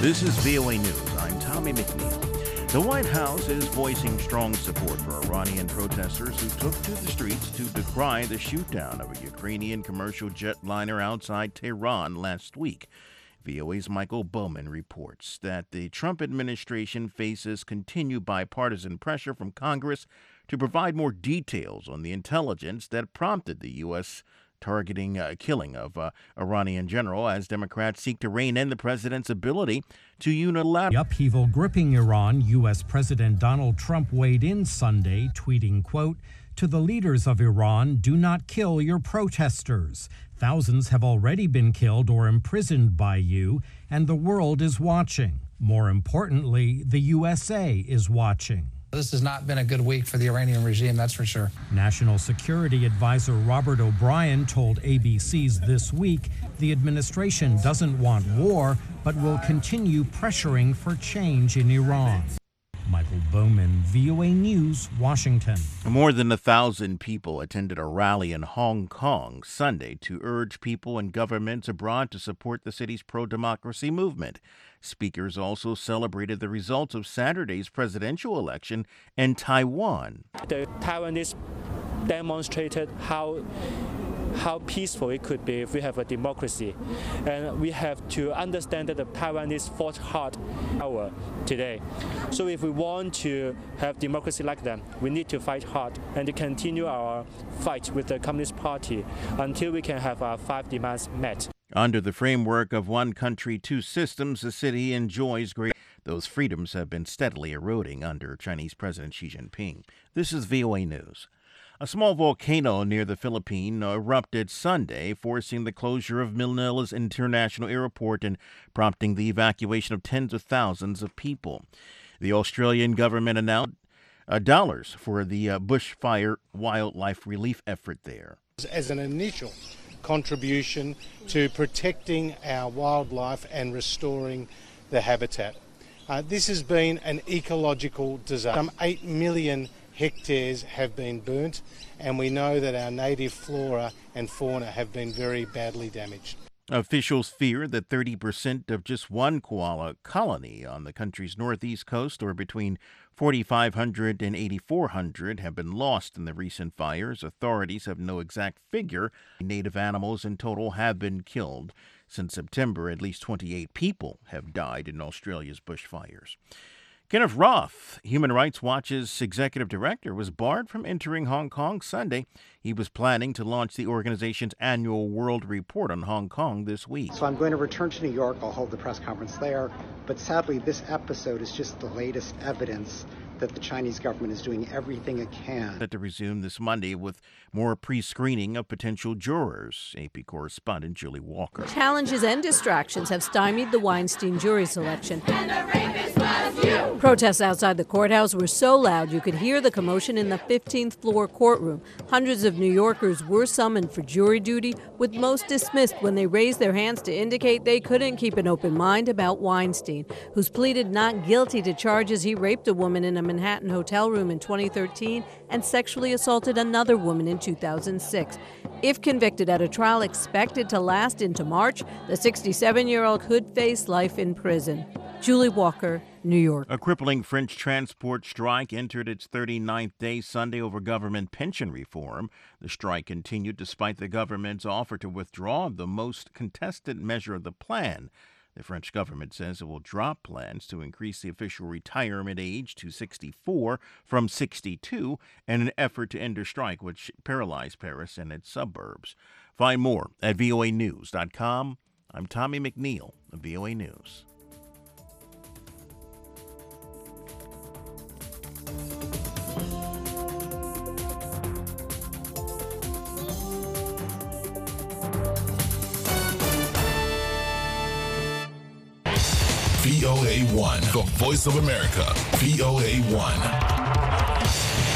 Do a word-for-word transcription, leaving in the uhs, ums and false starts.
This is V O A News. I'm Tommy McNeil. The White House is voicing strong support for Iranian protesters who took to the streets to decry the shoot-down of a Ukrainian commercial jetliner outside Tehran last week. V O A's Michael Bowman reports that the Trump administration faces continued bipartisan pressure from Congress to provide more details on the intelligence that prompted the U S targeting uh, killing of uh, Iranian general as Democrats seek to rein in the president's ability to unilaterally. The upheaval gripping Iran, U S President Donald Trump weighed in Sunday, tweeting, quote, "To the leaders of Iran, do not kill your protesters. Thousands have already been killed or imprisoned by you, and the world is watching. More importantly, the U S A is watching." This has not been a good week for the Iranian regime, that's for sure. National Security Advisor Robert O'Brien told A B C's This Week the administration doesn't want war, but will continue pressuring for change in Iran. Michael Bowman, V O A News, Washington. More than a thousand people attended a rally in Hong Kong Sunday to urge people and governments abroad to support the city's pro-democracy movement. Speakers also celebrated the results of Saturday's presidential election in Taiwan. The Taiwanese demonstrated how how peaceful it could be if we have a democracy. And we have to understand that the Taiwanese fought hard hour today. So if we want to have democracy like them, we need to fight hard and to continue our fight with the Communist Party until we can have our five demands met. Under the framework of one country, two systems, the city enjoys great. Those freedoms have been steadily eroding under Chinese President Xi Jinping. This is V O A News. A small volcano near the Philippines erupted Sunday, forcing the closure of Manila's international airport and prompting the evacuation of tens of thousands of people. The Australian government announced uh, dollars for the uh, bushfire wildlife relief effort there. As an initial contribution to protecting our wildlife and restoring the habitat. Uh, this has been an ecological disaster. Some eight million hectares have been burnt, and we know that our native flora and fauna have been very badly damaged. Officials fear that thirty percent of just one koala colony on the country's northeast coast, or between forty-five hundred and eighty-four hundred, have been lost in the recent fires. Authorities have no exact figure. Native animals in total have been killed. Since September, at least twenty-eight people have died in Australia's bushfires. Kenneth Roth, Human Rights Watch's executive director, was barred from entering Hong Kong Sunday. He was planning to launch the organization's annual World Report on Hong Kong this week. So I'm going to return to New York. I'll hold the press conference there. But sadly, this episode is just the latest evidence that the Chinese government is doing everything it can. Set to resume this Monday with more pre-screening of potential jurors. A P correspondent Julie Walker. Challenges and distractions have stymied the Weinstein jury selection. And the rapist was you. Protests outside the courthouse were so loud you could hear the commotion in the fifteenth floor courtroom. Hundreds of New Yorkers were summoned for jury duty, with most dismissed when they raised their hands to indicate they couldn't keep an open mind about Weinstein, who's pleaded not guilty to charges he raped a woman in a Manhattan hotel room in twenty thirteen and sexually assaulted another woman in two thousand six. If convicted at a trial expected to last into March, the sixty-seven-year-old could face life in prison. Julie Walker, New York. A crippling French transport strike entered its thirty-ninth day Sunday over government pension reform. The strike continued despite the government's offer to withdraw the most contested measure of the plan. The French government says it will drop plans to increase the official retirement age to sixty-four from sixty-two in an effort to end a strike which paralyzed Paris and its suburbs. Find more at V O A news dot com. I'm Tommy McNeil of V O A News. V O A one, the voice of America. V O A one.